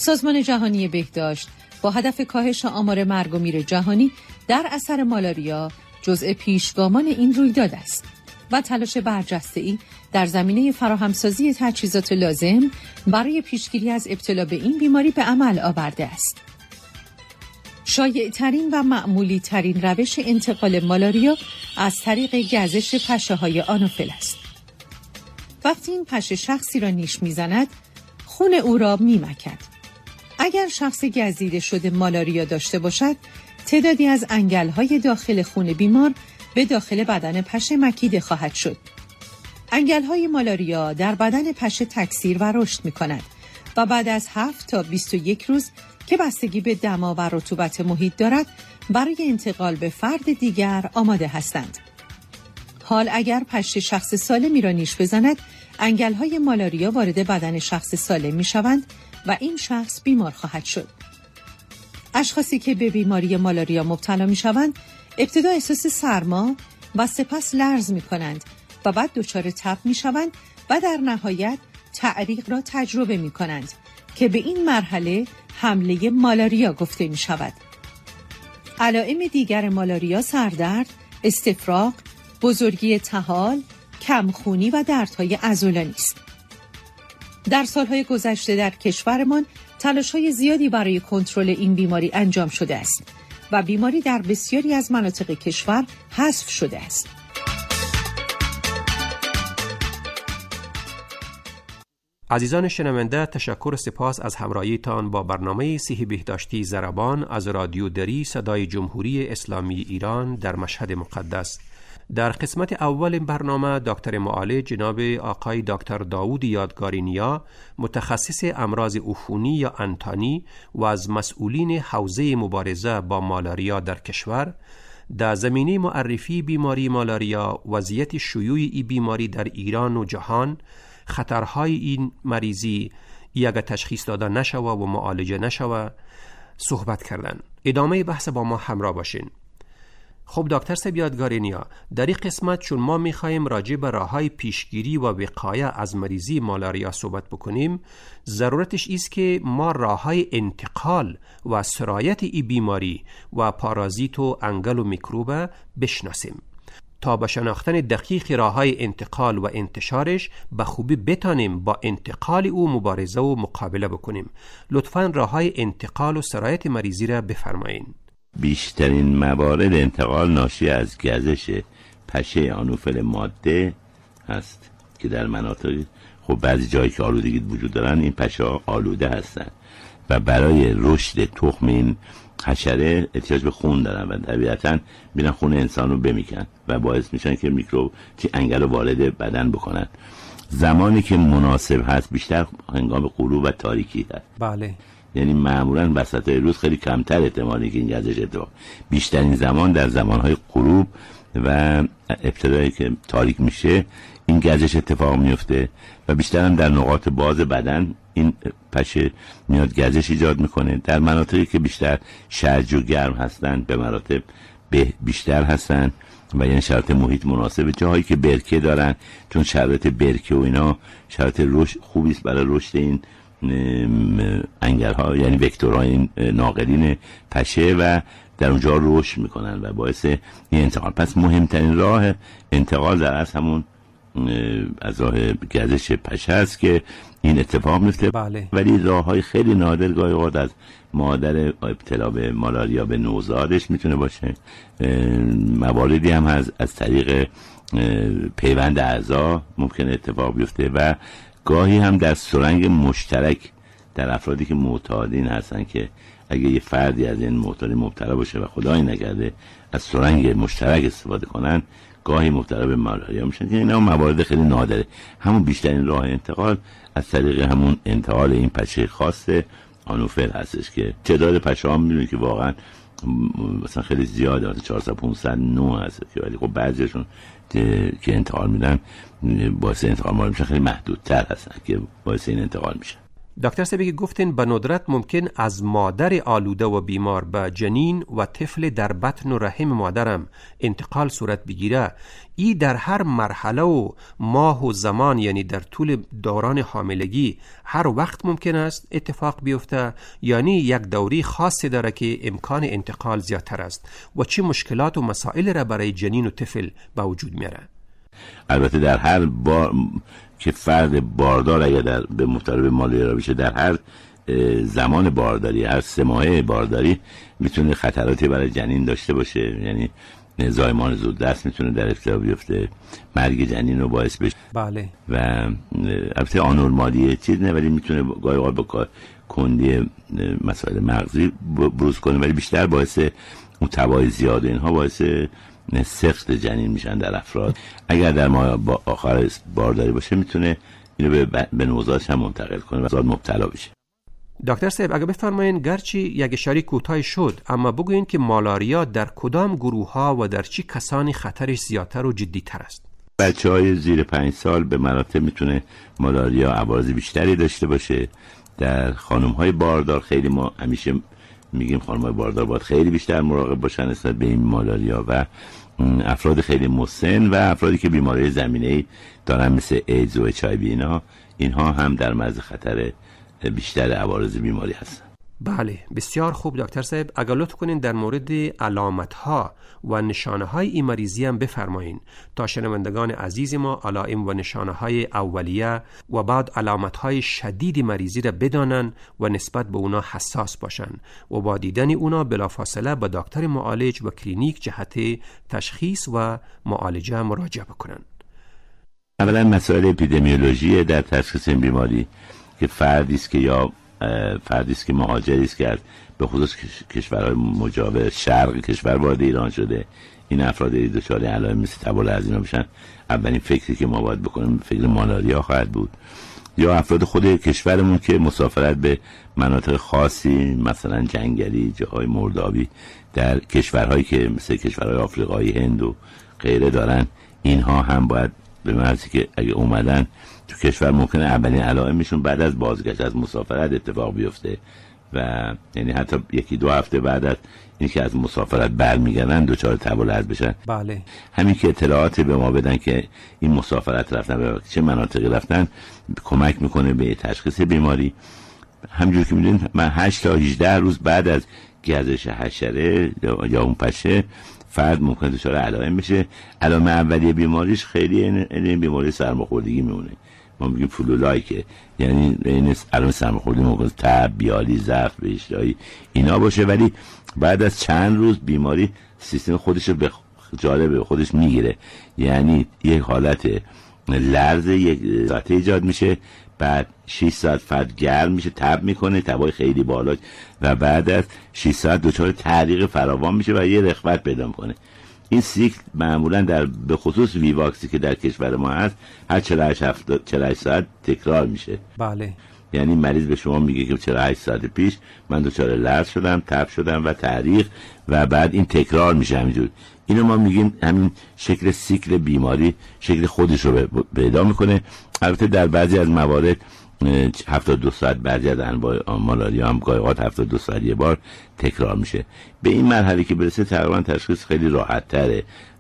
سازمان جهانی بهداشت با هدف کاهش آمار مرگ و میر جهانی در اثر مالاریا جزء پیشگامان این رویداد است و تلاش برجسته‌ای در زمینه فراهمسازی تجهیزات لازم برای پیشگیری از ابتلا به این بیماری به عمل آورده است. شایع ترین و معمولی ترین روش انتقال مالاریا از طریق گزش پشه های آنوفل است. وقتی این پشه شخصی را نیش میزند، خون او را میمکد. اگر شخص گزیده شده مالاریا داشته باشد، تعدادی از انگل‌های داخل خون بیمار به داخل بدن پشه مکیده خواهد شد. انگل‌های مالاریا در بدن پشه تکثیر و رشد می‌کند و بعد از هفت تا بیست و یک روز که بستگی به دما و رطوبت محیط دارد، برای انتقال به فرد دیگر آماده هستند. حال اگر پشه شخص سالمی را نیش بزند، انگل‌های مالاریا وارد بدن شخص سالم می‌شوند و این شخص بیمار خواهد شد. اشخاصی که به بیماری مالاریا مبتلا می‌شوند، ابتدا احساس سرما و سپس لرز می‌کنند و بعد دچار تب می‌شوند و در نهایت تعریق را تجربه می‌کنند که به این مرحله حمله مالاریا گفته می‌شود. علائم دیگر مالاریا سردرد، استفراغ، بزرگی طحال، کمخونی و دردهای عضلانی است. در سالهای گذشته در کشورمان تلاش‌های زیادی برای کنترل این بیماری انجام شده است و بیماری در بسیاری از مناطق کشور حذف شده است. عزیزان شنونده، تشکر و سپاس از همراهیتان با برنامه صحی بهداشتی ضربان از رادیو دری صدای جمهوری اسلامی ایران در مشهد مقدس. در قسمت اول برنامه دکتر معالج جناب آقای دکتر داوود یادگاری نیا، متخصص امراض عفونی یا انتانی و از مسئولین حوزه مبارزه با مالاریا در کشور، در زمینه معرفی بیماری مالاریا، وضعیت شیوع این بیماری در ایران و جهان، خطرهای این مریضی اگر تشخیص داده نشوه و معالجه نشوه صحبت کردن. ادامه بحث با ما همراه باشین. خب دکتر صاحب یادگاری نیا، در این قسمت چون ما میخوایم راجع به راههای پیشگیری و وقایه از مریضی مالاریا صحبت بکنیم، ضرورتش است که ما راههای انتقال و سرایت این بیماری و پارازیت و انگل و میکروب بشناسیم تا به شناختن دقیق راههای انتقال و انتشارش به خوبی بتانیم با انتقال او مبارزه و مقابله بکنیم. لطفاً راههای انتقال و سرایت مریضی را بفرمایین. بیشترین موارد انتقال ناشی از گزش پشه آنوفل ماده هست که در مناطق خب بعضی جایی که آلودگی وجود دارن این پشه ها آلوده هستن و برای رشد تخم این حشره احتیاج به خون دارن و طبیعتاً میرن خون انسان رو بمیکن و باعث میشن که میکروب چی انگل رو وارد بدن بکنن. زمانی که مناسب هست بیشتر هنگام غروب و تاریکی هست. بله. یعنی معمولاً وسط روز خیلی کمتر احتمالی که این گزش اتفاق. بیشترین زمان در زمانهای غروب و ابتدایی که تاریک میشه این گزش اتفاق میفته و بیشتر هم در نقاط باز بدن این پشه میاد گزش ایجاد میکنه. در مناطقی که بیشتر شرج و گرم هستن به مراتب بیشتر هستن و یعنی شرایط محیط مناسب. جاهایی که برکه دارن چون شرایط برکه و اینا شرایط رشد خوبی است برای رشد این انگل ها، یعنی وکتورهای ناقلین پشه و در اونجا رشد میکنن و باعث این انتقال. پس مهمترین راه انتقال در اصل همون از راه گزش پشه است که این اتفاق میفته. بله. ولی راه های خیلی نادر گاهی اوقات از مادر ابتلا به مالاریا به نوزادش میتونه باشه. مواردی هم هست از طریق پیوند اعضا ممکنه اتفاق بیفته و گاهی هم در سرنگ مشترک در افرادی که معتادین هستن که اگه یه فردی از این معتادی مبتلا باشه و خدای نکرده از سرنگ مشترک استفاده کنن گاهی مبتلا به مالاریا میشن که اینا موارد خیلی نادره. همون بیشترین راه انتقال از طریق همون انتقال این پشه خاص آنوفل هستش که تعداد پشه ها میدونید که واقعا مثلا خیلی زیاده، مثلا چهارصد پانصد نوع هست که ولی خب بعضیشون که انتقال میدن باعث انتقال ما میشن خیلی محدودتر هستن که باعث این انتقال میشن. دکتر سبی گفتین به ندرت ممکن از مادر آلوده و بیمار به جنین و طفل در بطن و رحم مادرم انتقال صورت بگیره. ای در هر مرحله و ماه و زمان، یعنی در طول دوران حاملگی هر وقت ممکن است اتفاق بیفته، یعنی یک دوری خاصی داره که امکان انتقال زیادتر است و چه مشکلات و مسائل را برای جنین و طفل به وجود میاره؟ البته در هر بار که فرد باردار اگر در به مبتلا مالاریا بشه، در هر زمان بارداری، هر سه ماهه بارداری میتونه خطراتی برای جنین داشته باشه، یعنی زایمان زودرس میتونه در ابتدا بیفته، مرگ جنین رو باعث بشه. بله. و البته آنورمالی چیز نه، ولی میتونه گاهی اوقات با کندی مسائل مغزی بروز کنه، ولی بیشتر باعث اون تبای زیاد اینها باعث سقط جنین میشن در افراد. اگر در ماه با آخر بارداری باشه میتونه اینو به, به نوزادش هم منتقل کنه و زاد مبتلا بشه. دکتر صاحب اگه بفرمایین، گرچه یک اشاره کوتاه شد، اما بگوین که مالاریا در کدام گروه ها و در چه کسانی خطرش زیادتر و جدی تر است؟ بچه های زیر پنج سال به مراتب میتونه مالاریا عوارض بیشتری داشته باشه. در خانم های باردار خیلی ما همیشه میگیم خانم های باردار باید خیلی بیشتر مراقب باشن نسبت به این مالاریا، و افراد خیلی مسن و افرادی که بیماری زمینه‌ای دارن مثل ایدز و اچ آی وی اینا اینها هم در معرض خطر بیشتر عوارض بیماری هستن. بله، بسیار خوب دکتر صاحب. اگر لطف کنین در مورد علامت‌ها و نشانه‌های این مریضی هم بفرمایین تا شنوندگان عزیز ما علائم و نشانه‌های اولیه و بعد علامت‌های شدید مریضی را بدانن و نسبت به اونا حساس باشن و با دیدن اونا بلافاصله به دکتر معالج و کلینیک جهت تشخیص و معالجه مراجعه بکنن. اولا مسائل اپیدمیولوژی در تشخیص این بیماری که فردی است که یا فردی است که مهاجری است که به خصوص کشورهای مجاور شرق کشور وارد ایران شده، این افراد دچار علائم مثل تب از اینا بشن، اولین فکری که ما باید بکنیم فکر مالاریا خواهد بود. یا افراد خود کشورمون که مسافرت به مناطق خاصی مثلا جنگلی، جاهای مردابی در کشورهایی که مثل کشورهای آفریقایی، هند و غیره دارن، اینها هم باید به معنی که اگه اومدن تو کشور ممکنه اولین علائمشون بعد از بازگشت از مسافرت اتفاق بیفته و یعنی حتی یکی دو هفته بعد از اینکه از مسافرت برمیگردن دچار تب و لرز بشن. بله. همین که اطلاعات به ما بدن که این مسافرت رفتن به چه مناطقی رفتن کمک میکنه به تشخیص بیماری. همونجور که میدونید من هشت تا هجده روز بعد از گردش حشره یا اون پشه فرد ممکنه دچار علائم بشه. علائم اولیه بیماریش خیلی این بیماری سرماخوردگی میمونه. ما میگیم فلو لایکه، یعنی این علائم سرماخوردگی ممکنه تب، بیالی، ضعف، اشتهایی اینا باشه، ولی بعد از چند روز بیماری سیستم خودش رو به جالب خودش میگیره، یعنی یک حالت لرز یک ساعته ایجاد میشه، بعد شش ساعت فرد گرم میشه، تب میکنه، تبای خیلی بالا، و بعد از شش ساعت دچار تعریق فراوان میشه و یه رخوت پیدا میکنه. این سیکل معمولا در به خصوص ویواکسی که در کشور ما هست هر چهل و هشت ساعت تکرار میشه. بله. یعنی مریض به شما میگه که چهل و هشت ساعت پیش من دچار لرز شدم، تب شدم و تعریق، و بعد این تکرار میشه همینجور. اینو ما میگیم همین شکل سیکل بیماری شکل خودش رو پیدا میکنه. البته در بعضی از موارد هفتاد و دو ساعت، بعضی از انواع مالاریا هم گاهی اوقات هفتاد و دو ساعت یه بار تکرار میشه. به این مرحله که برسه تقریبا تشخیص خیلی راحت تره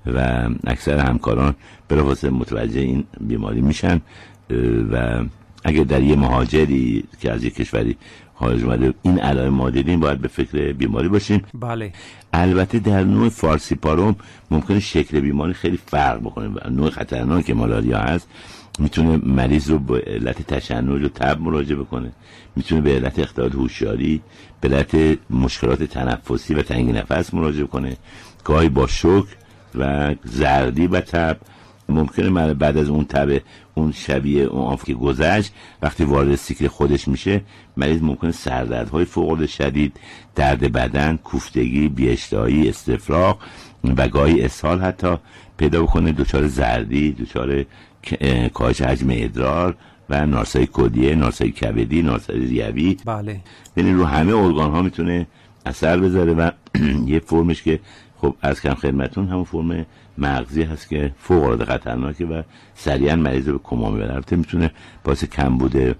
و اکثر همکاران بلافاصله متوجه این بیماری میشن و اگر در یه مهاجری که از یک کشوری خارج اومده این علائم ما دیدیم باید به فکر بیماری باشیم. بله. البته در نوع فارسیپاروم ممکنه شکل بیماری خیلی فرق بکنه و نوع خطرناک مالاریا هست میتونه مریض رو به علت تشنج و تب مراجعه بکنه، میتونه به علت اختلال هوشیاری، به علت مشکلات تنفسی و تنگی نفس مراجعه کنه، گاهی با شوک و زردی و تب. ممکنه بعد از اون تب اون شبیه اون آنف که گذشت وقتی وارد سیکل خودش میشه مریض ممکنه سردردهای فوق العاده شدید، درد بدن، کوفتگی، بی‌اشتهایی، استفراغ و گاهی اسهال حتی پیدا بکنه، دچار زردی، دچار کاهش حجم ادرار و نارسایی کلیه، نارسایی کبدی، نارسایی ریوی. بله. یعنی رو همه ارگان ها میتونه اثر بذاره و یه فرمش که خب از کم خدمتون همون فرم مغزی هست که فوق العاده خطرناکه و سریعا مریض رو به کما میبره. البته میتونه باعث کمبود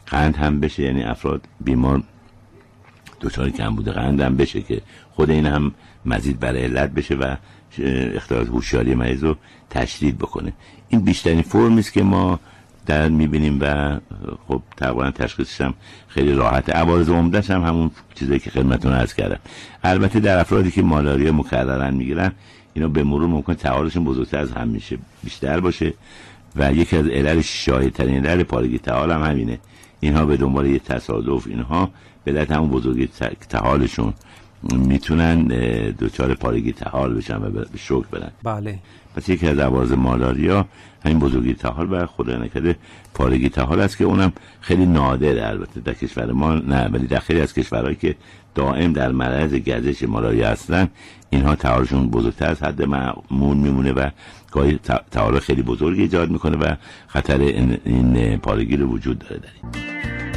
قند هم بشه، یعنی افراد بیمار دچار کمبود قند هم بشه که خود این هم مزید بر علت بشه و اختلالات هوشیاری مریض رو تشدید بکنه. این بیشترین فرمی است که ما در میبینیم و خب تقریبا تشخیصش هم خیلی راحته. عوارض عمده‌اش هم همون چیزایی که خدمتتون عرض کردم. البته در افرادی که مالاریا مکررن میگیرن اینا به مرور ممکن تعالشون بزرگتر از همیشه بیشتر باشه و یکی از علل شایع‌ترین علل پارگی طحال هم همینه. اینها به دنبال یه تصادف اینها به علت همون بزرگی طحالشون میتونن دچار پارگی طحال بشن و به شوک برن. بله. پس یکی از عوارض مالاریا همین بزرگی طحال و خدا نکرده پارگی طحال است که اونم خیلی نادره. البته در کشور ما نه، ولی در خیلی از کشورهایی که دائم در معرض گردش مالاریا هستن اینها طحالشون بزرگتر از حد معمول میمونه و گاهی طحال خیلی بزرگی ایجاد میکنه و خطر این, این پارگی رو وجود داره. داریم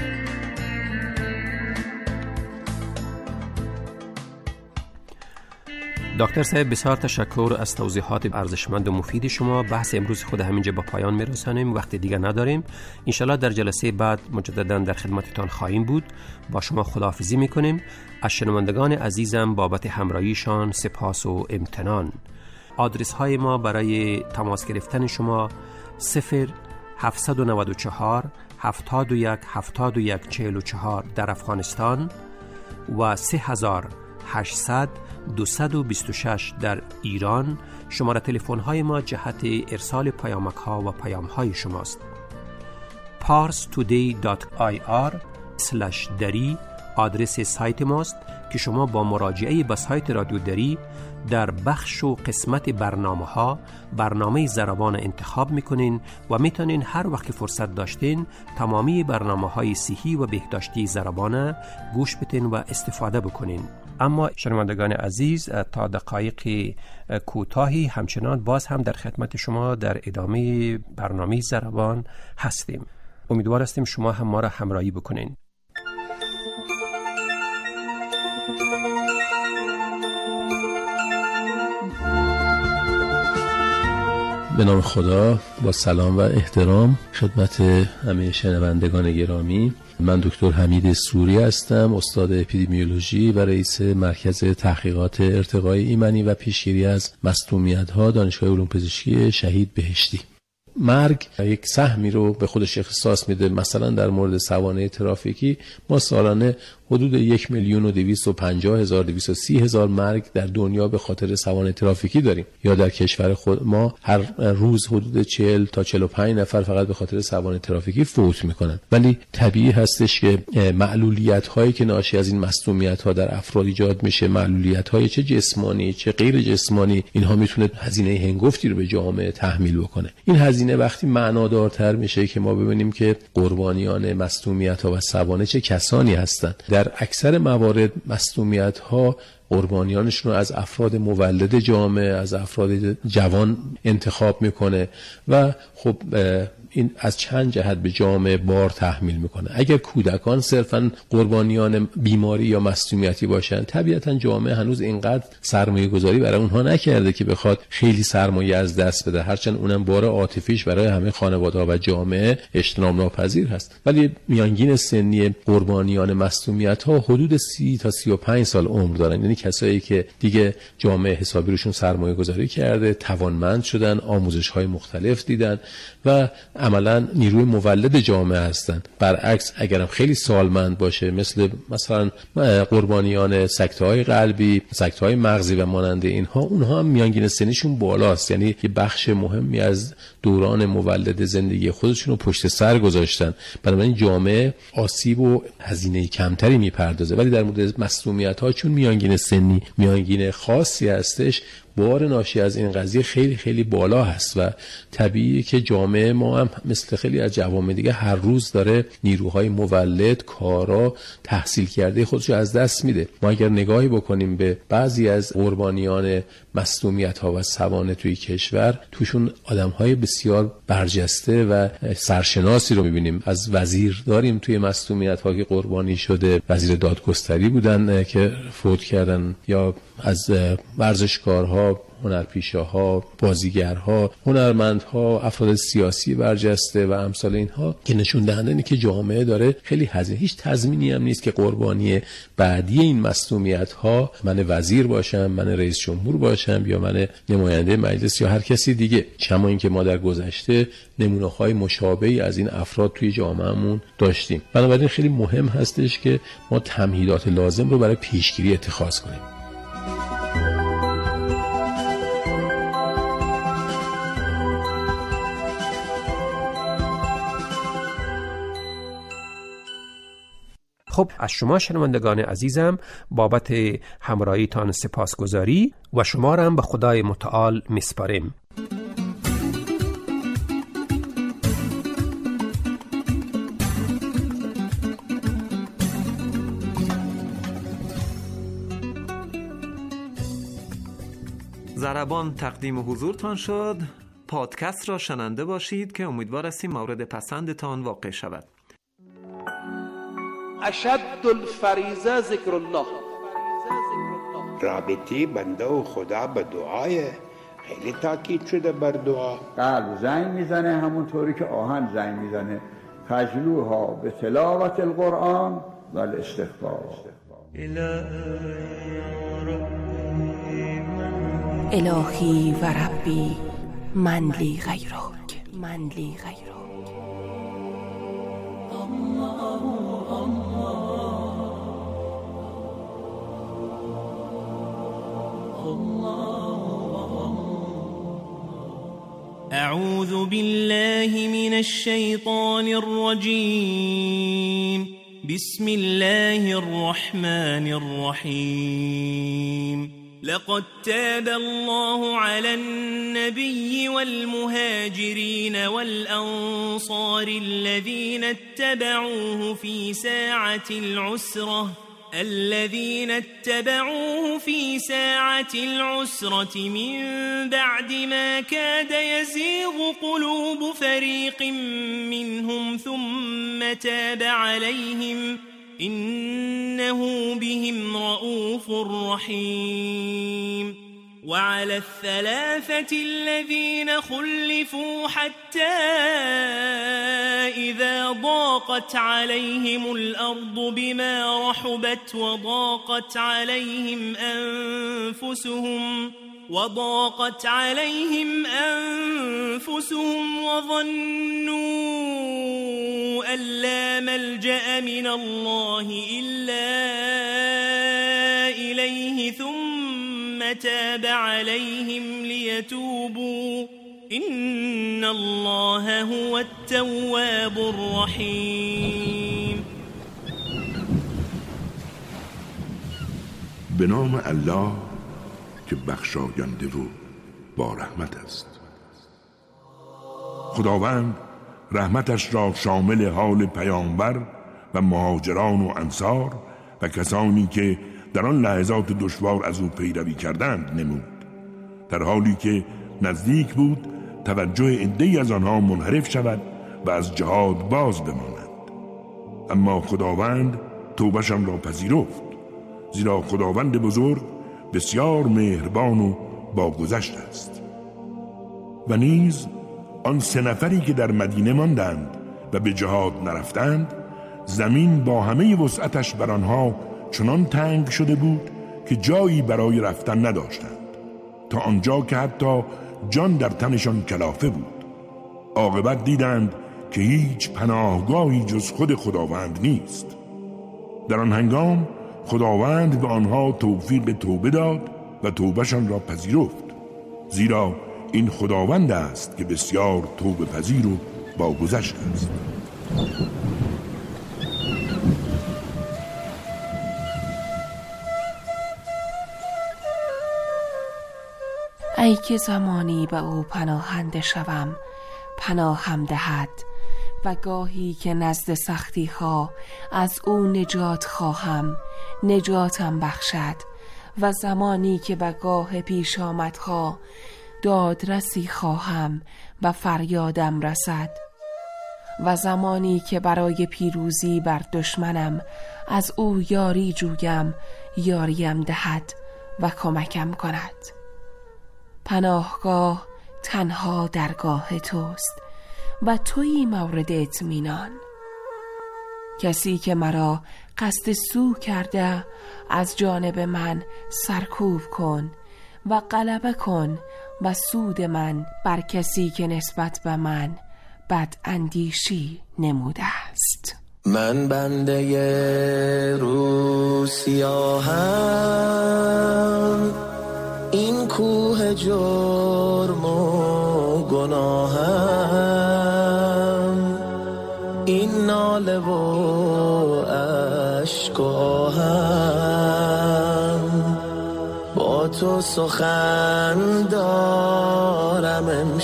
دکتر صاحب بسیار تشکر از توضیحات ارزشمند و مفید شما. بحث امروز خود همینجا با پایان میرسانیم، وقت دیگه نداریم. انشالله در جلسه بعد مجددا در خدمتتان خواهیم بود. با شما خداحافظی میکنیم. از شنوندگان عزیزم بابت همراهیشان سپاس و امتنان. آدرس های ما برای تماس گرفتن شما صفر هفتصد و نود و چهار هفتاد و یک هفتاد و یک چهل و چهار در افغانستان و سه هزار هشتصد دویست و بیست و شش در ایران. شماره تلفن های ما جهت ارسال پیامک ها و پیام های شماست. پارس تودی دات آی آر اسلش دری آدرس سایت ماست که شما با مراجعه به سایت رادیو دری در بخش و قسمت برنامه ها برنامه ضربان انتخاب میکنین و میتونین هر وقت که فرصت داشتین تمامی برنامه های صحی و بهداشتی ضربان گوش بدین و استفاده بکنین. اما شنوندگان عزیز تا دقایق کوتاهی همچنان باز هم در خدمت شما در ادامه برنامه ضربان هستیم. امیدوار هستیم شما هم ما را همراهی بکنین. به نام خدا، با سلام و احترام خدمت همه شنوندگان گرامی. من دکتر حمید سوری هستم، استاد اپیدمیولوژی و رئیس مرکز تحقیقات ارتقای ایمنی و پیشگیری از مسمومیت‌ها دانشگاه علوم پزشکی شهید بهشتی. مرگ یک سهمی رو به خودش اختصاص میده. مثلا در مورد سوانح ترافیکی ما سالانه حدود یک میلیون و دویست و پنجاه هزار دویست و سی هزار مرگ در دنیا به خاطر سوانح ترافیکی داریم، یا در کشور خود ما هر روز حدود چهل تا چهل و پنج نفر فقط به خاطر سوانح ترافیکی فوت میکنن. ولی طبیعی هستش که معلولیت هایی که ناشی از این مسمومیت ها در افراد ایجاد میشه، معلولیت های چه جسمانی چه غیر جسمانی، اینها میتونه هزینه هنگفتی رو به جامعه تحمیل بکنه. این هزینه وقتی معنادارتر میشه که ما ببینیم که قربانیان مسمومیت ها و سوانح چه کسانی هستند. در اکثر موارد مسمومیت ها قربانیانشون رو از افراد مولد جامعه، از افراد جوان انتخاب میکنه و خب این از چند جهت به جامعه بار تحمیل میکنه. اگر کودکان صرفاً قربانیان بیماری یا مسمومیتی باشن، طبیعتاً جامعه هنوز اینقدر سرمایه گذاری برای اونها نکرده که بخواد خیلی سرمایه از دست بده، هرچند اونم بار عاطفیش برای همه خانواده‌ها و جامعه اجتناب ناپذیر هست. ولی میانگین سنی قربانیان مسمومیت‌ها حدود سی تا سی و پنج سال عمر دارن، یعنی کسایی که دیگه جامعه حسابی روشون سرمایه گذاری کرده، توانمند شدن، آموزش‌های مختلف دیدن و عملا نیروی مولد جامعه هستند. برعکس اگرم خیلی سالمند باشه، مثل مثلا قربانیان سکته‌های قلبی، سکته‌های مغزی و مانند اینها، اونها هم میانگین سنیشون بالاست، یعنی یه بخش مهمی از دوران مولد زندگی خودشون رو پشت سر گذاشتن. بنابراین جامعه آسیب و هزینه کمتری میپردازه. ولی در مورد مسمومیت‌ها چون میانگین سنی میانگین خاصی هستش، بار ناشی از این قضیه خیلی خیلی بالا هست و طبیعیه که جامعه ما هم مثل خیلی از جوامع دیگه هر روز داره نیروهای مولد، کارا، تحصیل کرده خودشو از دست میده. ما اگر نگاهی بکنیم به بعضی از قربانیان مسمومیت‌ها و سوانح توی کشور، توشون آدم‌های بسیار برجسته و سرشناسی رو می‌بینیم. از وزیر داریم توی مسمومیت‌ها که قربانی شده، وزیر دادگستری بودن که فوت کردن، یا از ورزشکارها هنرپیشه‌ها، بازیگرها، هنرمندها، افراد سیاسی برجسته و امثال اینها که نشون دهنده اینه که جامعه داره خیلی هزینه. هیچ تضمینی هم نیست که قربانی بعدی این مسئولیت‌ها من وزیر باشم، من رئیس جمهور باشم یا من نماینده مجلس یا هر کسی دیگه. کما اینکه ما در گذشته نمونه‌های مشابهی از این افراد توی جامعهمون داشتیم. بنابراین خیلی مهم هستش که ما تمهیدات لازم رو برای پیشگیری اتخاذ کنیم. خب از شما شنوندگان عزیزم بابت همراهیتان سپاسگزاری و شما را هم به خدای متعال میسپاریم. ضربان تقدیم حضورتان شد. پادکست را شنونده باشید که امیدوار هستیم مورد پسندتان واقع شود. اشد الفریضه ذکر الله. رابطه بنده و خدا به دعای خیلی تاکید شده بر دعا. قلب زنگ میزنه همونطوری که آهن زنگ میزنه. فجلوها به تلاوت القرآن و الاستغفار. الهی و ربی من لی غیرک من لی غیرک. أعوذ بالله من الشيطان الرجيم. بسم الله الرحمن الرحيم. لقد تاب الله على النبي والمهاجرين والأنصار الذين اتبعوه في ساعة العسرة الذين اتبعوه في ساعة العسرة من بعد ما كاد يزيغ قلوب فريق منهم ثم تاب عليهم إنه بهم رؤوف رحيم. وعلى الثلاثة الذين خلفوا حتى إذا ضاقت عليهم الأرض بما رحبت وضاقت عليهم أنفسهم وضاقت عليهم أنفسهم وظنوا أن لا ملجأ من الله إلا إليه ثم تاب عليهم ليتوبوا إن الله هو التواب الرحيم. به نام الله که بخشاینده و با رحمت است. خداوند رحمتش را شامل حال پیامبر و مهاجران و انصار و کسانی که در آن لحظات دشوار از او پیروی کردند نمود، در حالی که نزدیک بود توجه عده‌ای از آنها منحرف شود و از جهاد باز بمانند. اما خداوند توبه‌شان را پذیرفت، زیرا خداوند بزرگ بسیار مهربان و باگذشت است. و نیز آن سه نفری که در مدینه ماندند و به جهاد نرفتند، زمین با همه وسعتش بر آنها چنان تنگ شده بود که جایی برای رفتن نداشتند، تا آنجا که حتی جان در تنشان کلافه بود. عاقبت دیدند که هیچ پناهگاهی جز خود خداوند نیست. در آن هنگام خداوند به آنها توفیق توبه داد و توبهشان را پذیرفت، زیرا این خداوند است که بسیار توبه پذیر و باگذشت است. ای که زمانی به او پناهنده شوم پناهم دهد، و گاهی که نزد سختی ها از او نجات خواهم نجاتم بخشد، و زمانی که به گاه پیش آمدها دادرسی خواهم و فریادم رسد، و زمانی که برای پیروزی بر دشمنم از او یاری جویم یاریم دهد و کمکم کند. پناهگاه تنها درگاه توست و تویی مورد اطمینان. کسی که مرا قصد سو کرده از جانب من سرکوب کن و غلبه کن و سود من بر کسی که نسبت به من بد اندیشی نموده است. من بنده روسیاهم، این کوه جرم و گناهم، این ناله و عشق و آهم، با تو سخن دارم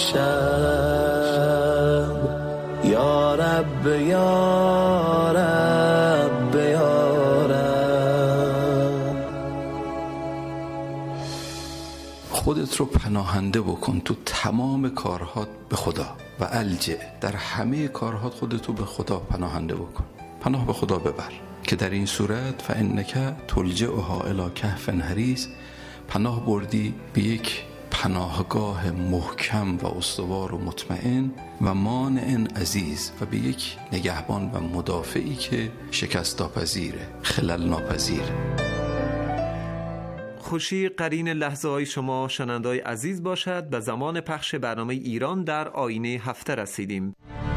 امشب، یا رب یا رب یا رب. خودت رو پناهنده بکن تو تمام کارهات به خدا و الجه، در همه کارهات خودت رو به خدا پناهنده بکن، پناه به خدا ببر که در این صورت فانک تلجئها الی کهف حریص، پناه بردی به یک پناهگاه محکم و استوار و مطمئن و مانع عزیز و به یک نگهبان و مدافعی که شکست ناپذیره، خلل ناپذیره. خوشی قرین لحظه های شما شنونده‌های عزیز باشد. به زمان پخش برنامه ایران در آینه هفته رسیدیم.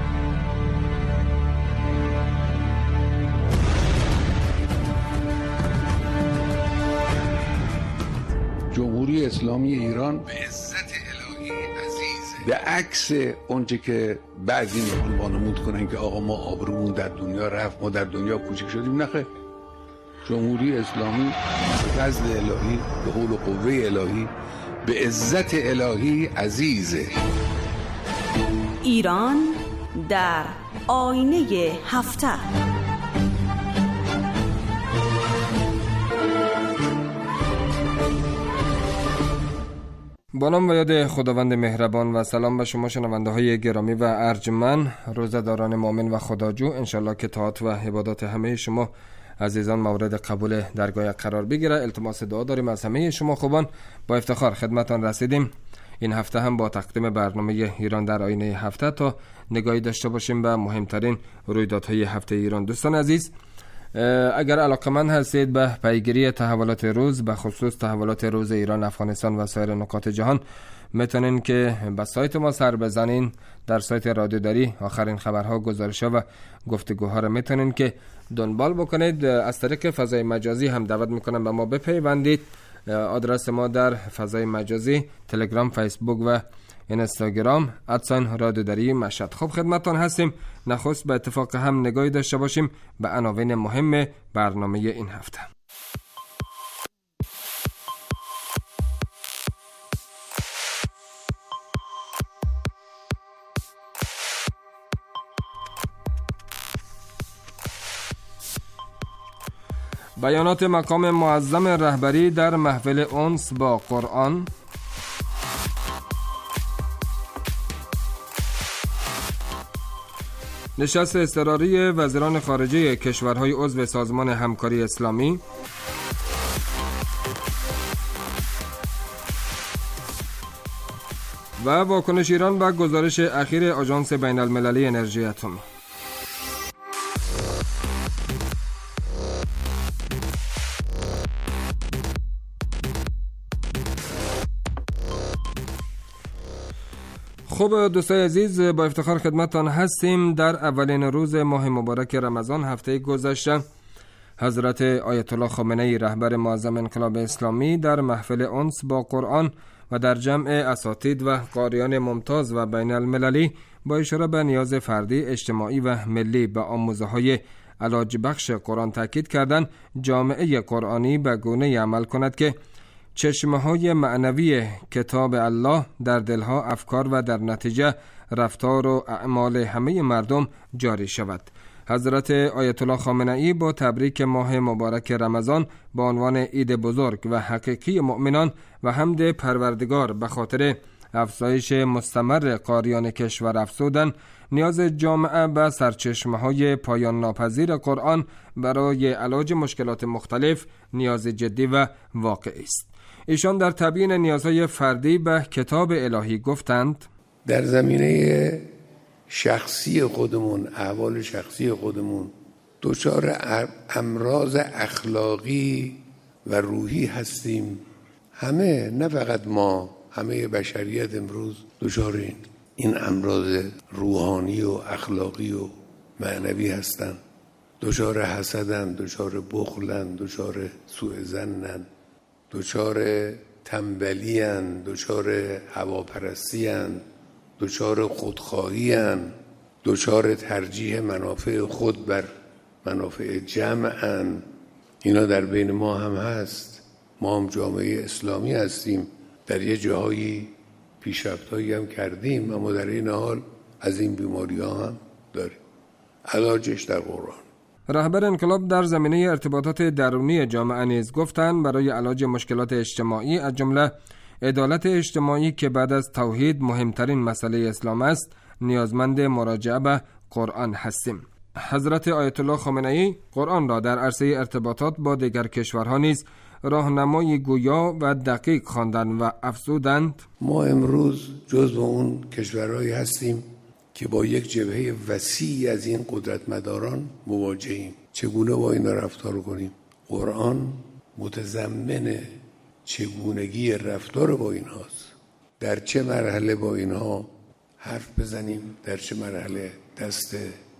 جمهوری اسلامی ایران به عزت الهی عزیزه، به عکس اونچه که بعضی میخوان وانمود کنن که آقا ما آبرومون در دنیا رفت، ما در دنیا کوچک شدیم. نخیر، جمهوری اسلامی به فضل الهی، به حول و قوه الهی، به عزت الهی عزیزه. ایران در آینه هفته. با نام و یاد خداوند مهربان و سلام به شما شنونده های گرامی و ارجمند، روزه‌داران مؤمن و خداجو. انشالله که طاعت و عبادات همه شما عزیزان مورد قبول درگاه قرار بگیره. التماس دعا داریم از همه شما خوبان. با افتخار خدمتان رسیدیم. این هفته هم با تقدیم برنامه ایران در آینه هفته تا نگاهی داشته باشیم به مهمترین رویدادهای هفته ایران. دوستان عزیز، اگر علاقمند هستید به پیگیری تحولات روز، به خصوص تحولات روز ایران، افغانستان و سایر نقاط جهان، میتونین که به سایت ما سر بزنین. در سایت رادیو دری آخرین خبرها، گزارش‌ها و گفتگوها رو میتونین که دنبال بکنید. از طریق فضای مجازی هم دعوت میکنم به ما بپیوندید. آدرس ما در فضای مجازی تلگرام، فیسبوک و اینستاگرام ادساین رادیو دری مشهد. خب خدمتتان هستیم. نخست به اتفاق هم نگاهی داشته باشیم به عناوین مهم برنامه این هفته. بیانات مقام معظم رهبری در محفل انس با قرآن، نشست اضطراری وزیران خارجه کشورهای عضو سازمان همکاری اسلامی، و واکنش ایران به گزارش اخیر آژانس بین المللی انرژی اتمی. خب دوستای عزیز، با افتخار خدمتتان هستیم. در اولین روز ماه مبارک رمضان هفته گذشته حضرت آیت الله خامنه ای رهبر معظم انقلاب اسلامی در محفل انس با قرآن و در جمع اساتید و قاریان ممتاز و بین المللی با اشاره به نیاز فردی، اجتماعی و ملی به آموزه‌های علاج بخش قرآن تاکید کردند جامعه قرآنی به گونه عمل کند که چشمه‌های معنوی کتاب الله در دلها، افکار و در نتیجه رفتار و اعمال همه مردم جاری شود. حضرت آیت الله خامنه ای با تبریک ماه مبارک رمضان با عنوان عید بزرگ و حقیقی مؤمنان و حمد پروردگار به خاطر افزایش مستمر قاریان کشور افزودن نیاز جامعه به سرچشمه‌های پایان ناپذیر قرآن برای علاج مشکلات مختلف نیاز جدی و واقعی است. ایشان در تبیین نیازهای فردی به کتاب الهی گفتند در زمینه شخصی خودمون، احوال شخصی خودمون دچار امراض اخلاقی و روحی هستیم. همه، نه فقط ما، همه بشریت امروز دچار این این امراض روحانی و اخلاقی و معنوی هستند. دچار حسدن، دچار بخلن، دچار سوء ظنن، دچار تنبلیان، دچار هواپرستیان، دچار خودخواهیان، دچار ترجیح منافع خود بر منافع جمعن. اینا در بین ما هم هست. ما هم جامعه اسلامی هستیم، در یه جاهایی پیشرفت‌هایی هم کردیم، اما در این حال از این بیماری ها هم داریم. علاجش در قرآن. رهبر انقلاب در زمینه ارتباطات درونی جامعه نیز گفتند برای علاج مشکلات اجتماعی از جمله عدالت اجتماعی که بعد از توحید مهمترین مسئله اسلام است، نیازمند مراجعه به قرآن هستیم. حضرت آیت الله خامنه‌ای قرآن را در عرصه ارتباطات با دیگر کشورها نیز راهنمای گویا و دقیق خواندن و افزودند ما امروز جزو اون کشورهایی هستیم که با یک جبهه وسیع از این قدرتمداران مواجهیم. چگونه با اینا رفتار کنیم؟ قرآن متضمن چگونگی رفتار با اینهاست. در چه مرحله با اینها حرف بزنیم، در چه مرحله دست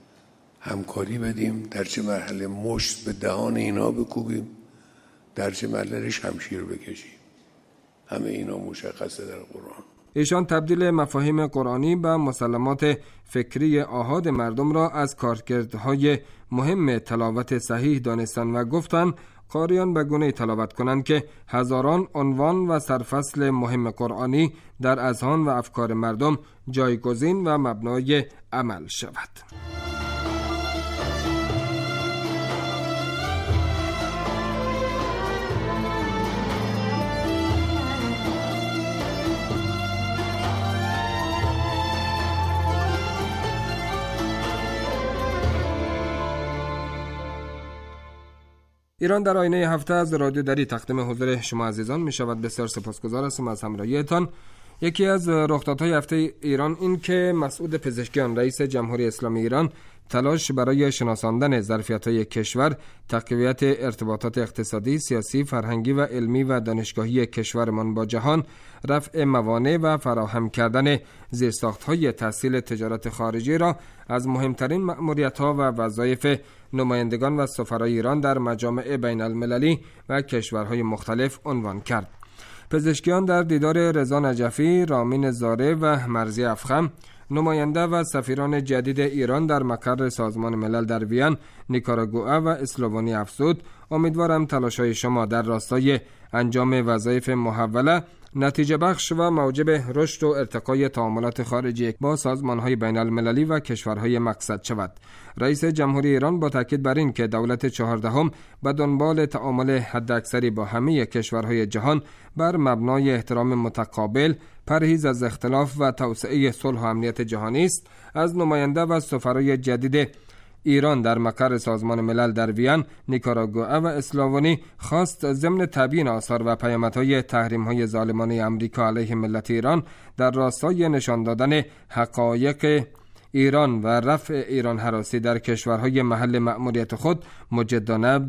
همکاری بدیم، در چه مرحله مشت به دهان اینها بکوبیم، در چه مرحله شمشیر بکشیم. همه اینا مشخصه در قرآن. ایشان تبدیل مفاهیم قرآنی به مسلمات فکری آحاد مردم را از کارکردهای مهم تلاوت صحیح دانستند و گفتند قاریان به گونه تلاوت کنند که هزاران عنوان و سرفصل مهم قرآنی در اذهان و افکار مردم جایگزین و مبنای عمل شود. ایران در آینه هفته از رادیو دری تقدیم حضور شما عزیزان می شود. بسیار سپاسگزار هستم از همراهیتان. یکی از رخدادهای هفته ایران این که مسعود پزشکیان رئیس جمهوری اسلامی ایران تلاش برای شناساندن ظرفیت‌های کشور، تقویت ارتباطات اقتصادی، سیاسی، فرهنگی و علمی و دانشگاهی کشورمان با جهان، رفع موانع و فراهم کردن زیرساخت‌های تسهیل تجارت خارجی را از مهمترین مأموریت‌ها و وظایف نمایندگان و سفرای ایران در مجامع بین المللی و کشورهای مختلف عنوان کرد. پزشکیان در دیدار رضا نجفی، رامین زاره و مرزی افخم، نماینده و سفیران جدید ایران در مقر سازمان ملل در وین، نیکاراگوئه و اسلوونی افزود امیدوارم تلاش‌های شما در راستای انجام وظایف محوله نتیجه بخش و موجب رشد و ارتقای تعاملات خارجی با سازمان‌های بین المللی و کشورهای مقصد شود. رئیس جمهوری ایران با تاکید بر این که دولت چهاردهم به دنبال تعامل حداکثری با همه کشورهای جهان بر مبنای احترام متقابل، پرهیز از اختلاف و توسعه صلح و امنیت جهانی است، از نماینده و سفرای جدید ایران در مقر سازمان ملل در وین، نیکاراگوئه و اسلوونی خواست ضمن تبیین آثار و پیامدهای تحریم‌های ظالمانه امریکا علیه ملت ایران در راستای نشان دادن حقایق ایران و رفع ایران هراسی در کشورهای محل مأموریت خود مجدانه